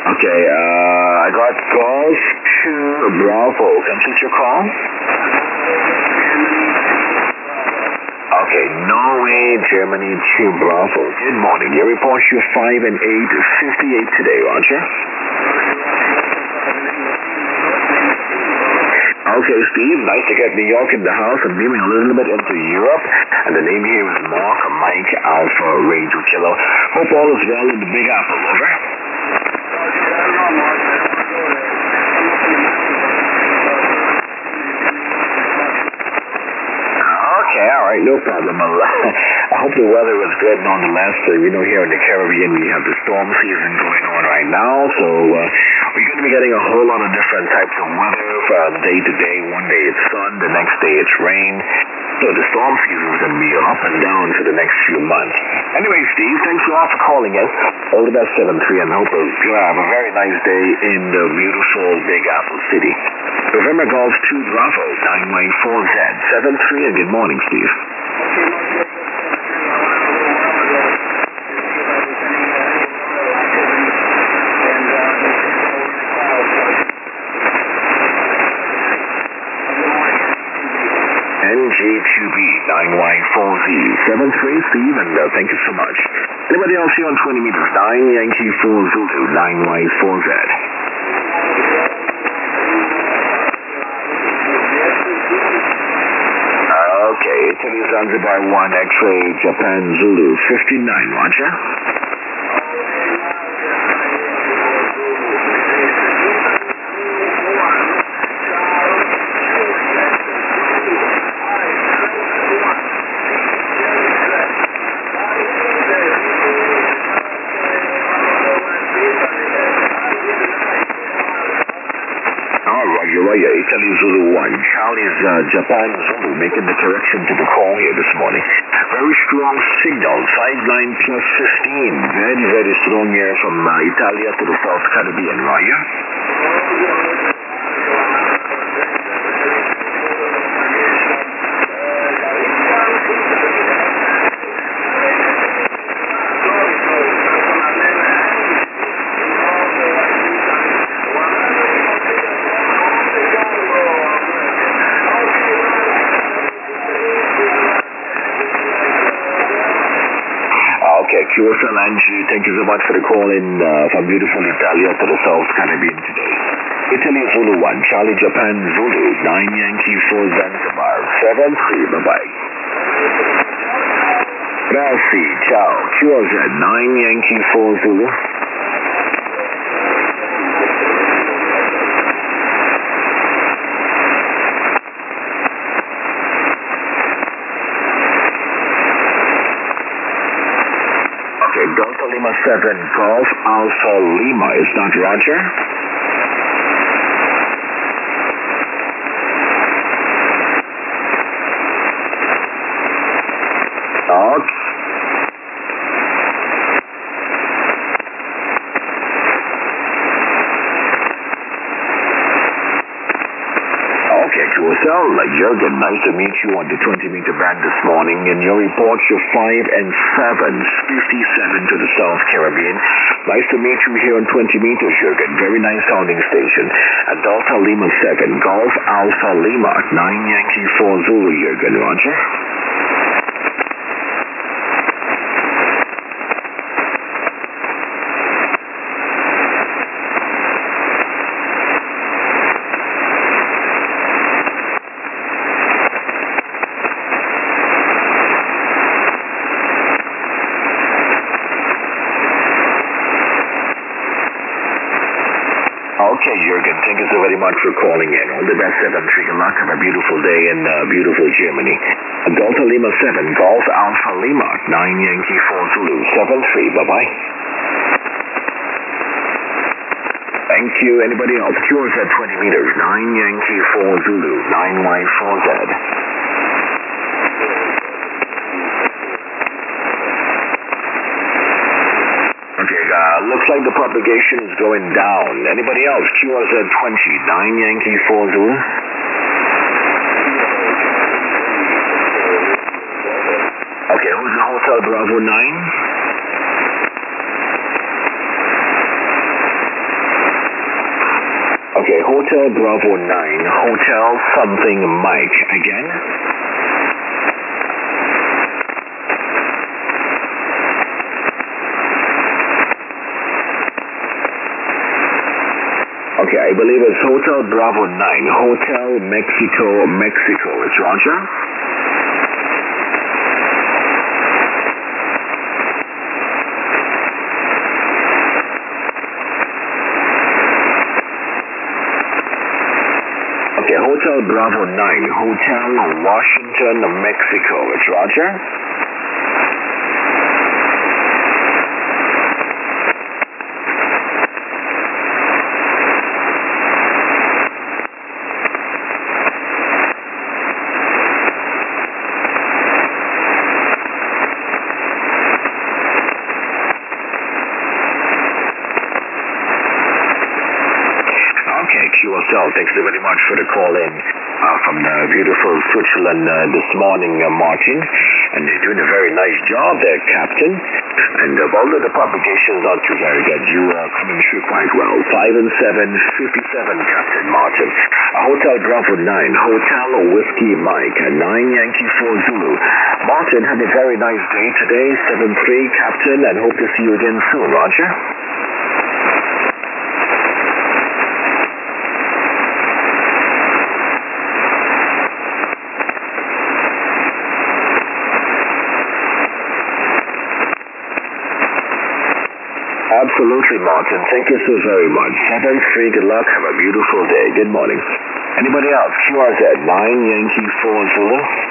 Okay, I got Golf 2 Bravo. Complete your call. Okay, Norway, Germany 2 Bravo. Good morning. Your report, you 5 and 8, 58 today, Roger. Okay, Steve, nice to get New York in the house. I'm moving a little bit into Europe. And the name here is Mark Mike Alpha Radio Kilo. Hope all is well in the Big Apple, over. Okay, alright, no problem. I hope the weather was good nonetheless. Here in the Caribbean we have the storm season going on right now, so we're going to be getting a whole lot of different types of weather from day to day. One day it's sun, the next day it's rain. So the storm season is going to be up and down for the next few months. Anyway, Steve, thanks a lot for calling in. All the best, 7-3, and hope you have a very nice day in the beautiful Big Apple City. November Golf 2 Bravo, 9Y4Z, 7-3, and good morning, Steve. NG2B 9Y4Z 73, Steve, and thank you so much. Anybody else here on 20 meters? 9 Yankee 4 Zulu 9Y4Z. Okay, Italy Zanzibar 1 X-ray Japan Zulu 59, Roger. Italy Zulu 1, Charlie's Japan Zulu, making the correction to the call here this morning. Very strong signal, sideline plus 15. Very, very strong here from Italia to the South Caribbean, Roger. QSL Angie, thank you so much for the call in from beautiful Italia to the South Caribbean today. Italy Zulu 1, Charlie Japan Zulu, 9 Yankee 4 Zanzibar, 7-3, bye-bye. Grazie, ciao, QZ 9 Yankee 4 Zulu. Delta Lima 7, Golf Alpha Lima. Is that Roger? Okay. QSL, Jurgen, nice to meet you on the 20-meter band this morning. In your report, you're 5 and 7, 57 to the South Caribbean. Nice to meet you here on 20 meters, Jurgen. Very nice sounding station. At Delta Lima 7, Golf Alpha Lima, 9 Yankee 4 Zulu, Jurgen, Roger. Okay, Jurgen, thank you so very much for calling in. All the best, 7-3. Good luck. Have a beautiful day in beautiful Germany. Delta Lima 7, Golf Alpha Lima, 9 Yankee 4 Zulu, 7-3. Bye-bye. Thank you. Anybody else? Cures at 20 meters, 9 Yankee 4 Zulu, 9Y4Z. Looks like the propagation is going down. Anybody else? QRZ 20, 9 Yankee 4 Zulu. Okay, who's the Hotel Bravo 9? Okay, Hotel Bravo 9, Hotel something Mike. Again? Okay, I believe it's Hotel Bravo 9, Hotel Mexico, Mexico. It's Roger? Okay, Hotel Bravo 9, Hotel Washington, Mexico. It's Roger? Okay, QSL, thanks very much for the call in from beautiful Switzerland this morning, Martin. And they're doing a very nice job there, Captain. And although the propagation's not too very good, you are coming through quite well. 5 and 7, 57, Captain Martin. Hotel Bravo 9, Hotel Whiskey Mike, 9 Yankee 4 Zulu. Martin, have a very nice day today, 7-3, Captain, and hope to see you again soon, Roger. Absolutely, Martin. Thank you so very much. 7-3, good luck. Have a beautiful day. Good morning. Anybody else? QRZ 9 Yankee 4 Zulu.